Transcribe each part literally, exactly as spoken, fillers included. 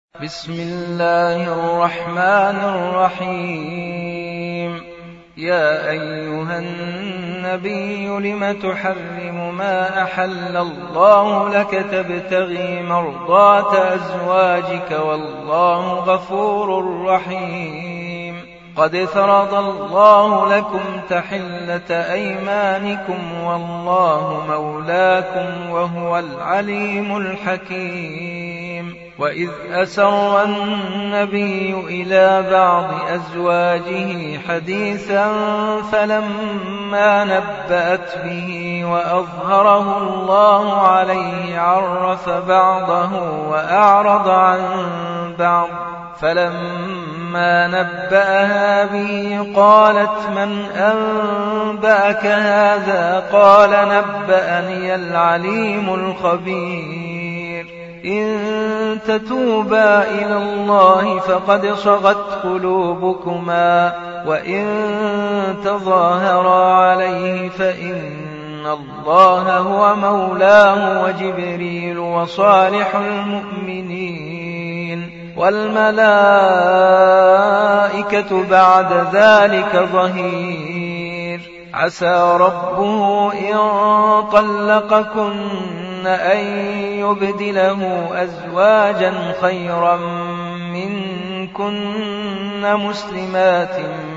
بسم الله الرحمن الرحيم. يا أيها النبي لم تحرم ما أحل الله لك تبتغي مرضات أزواجك والله غفور رحيم. قد فرض الله لكم تحلة أيمانكم والله مولاكم وهو العليم الحكيم. وإذ أسر النبي إلى بعض أزواجه حديثا فلما نبأت به وأظهره الله عليه عرف بعضه وأعرض عن بعض، فلما نبأها به قالت من أنبأك هذا؟ قال نبأني العليم الخبير. إن تتوبا إلى الله فقد صغت قلوبكما وإن تظاهرا عليه فإن الله هو مولاه وجبريل وصالح المؤمنين والملائكة بعد ذلك ظهير. عسى ربه إن طلقكن أن يبدله أزواجا خيرا منكن مسلمات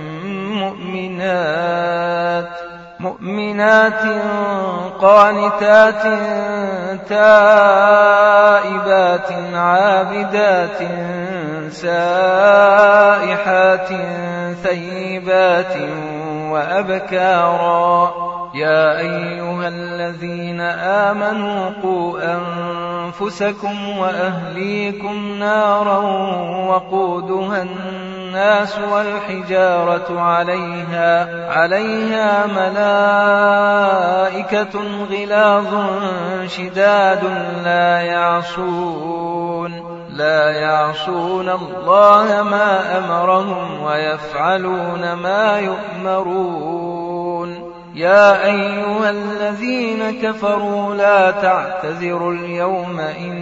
مؤمنات مؤمنات قانتات تائبات عابدات سائحات ثيبات وأبكارا. يا أيها الذين آمنوا قوا أنفسكم وأهليكم نارا وقودها الناس والحجارة عليها, عليها ملائكة غلاظ شداد لا يعصون لا يعصون الله ما أمرهم ويفعلون ما يؤمرون. يا أيها الذين كفروا لا تعتذروا اليوم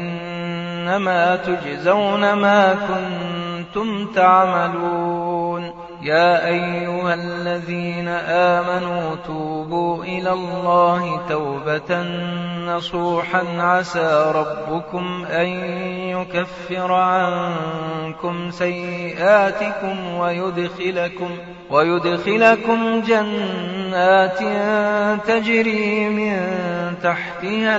إنما تجزون ما كنتم تعملون. يا أيها الذين آمنوا توبوا إلى الله توبة نصوحا عسى ربكم أن يكفر عنكم سيئاتكم ويدخلكم, ويدخلكم جنات تجري من تحتها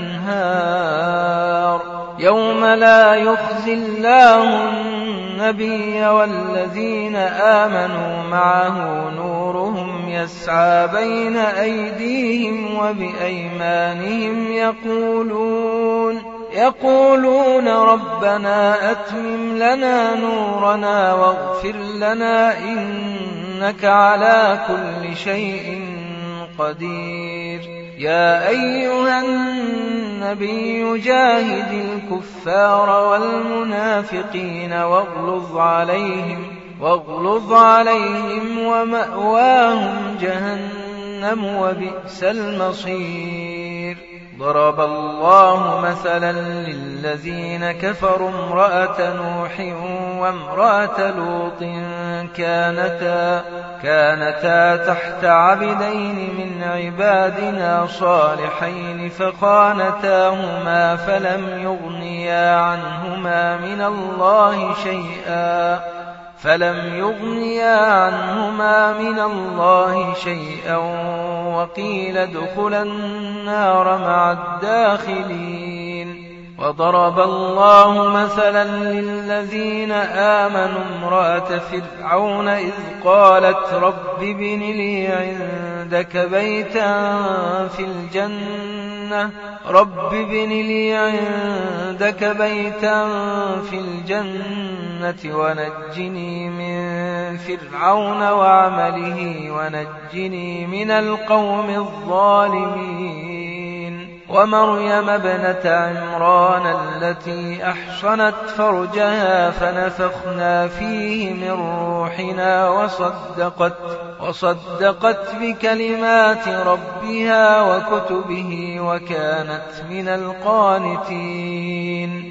الأنهار يوم لا يخزي الله النبي والذين آمنوا معه نورهم يسعى بين أيديهم وبأيمانهم يقولون يقولون ربنا أتمم لنا نورنا واغفر لنا إنك على كل شيء قدير. يا أيها النبي جاهد الكفار والمنافقين واغلظ عليهم, واغلظ عليهم ومأواهم جهنم وبئس المصير. ضرب الله مثلا للذين كفروا امرأة نوح وامرأة لوط كانتا, كانتا تحت عبدين من عبادنا صالحين فخانتاهما فلم يغنيا عنهما من الله شيئا فلم يغنيا عنهما من الله شيئا وقيل ادخلا النار مع الداخلين. وضرب الله مثلا للذين آمنوا امرأة فرعون إذ قالت رب ابن لي عندك بيتا في الجنة رب ابن لي عندك بيتا في الجنة ونجني من فرعون وعمله ونجني من القوم الظالمين. ومريم ابنة عمران التي أحصنت فرجها فنفخنا فيه من روحنا وصدقت, وصدقت بكلمات ربها وكتبه وكانت من القانتين.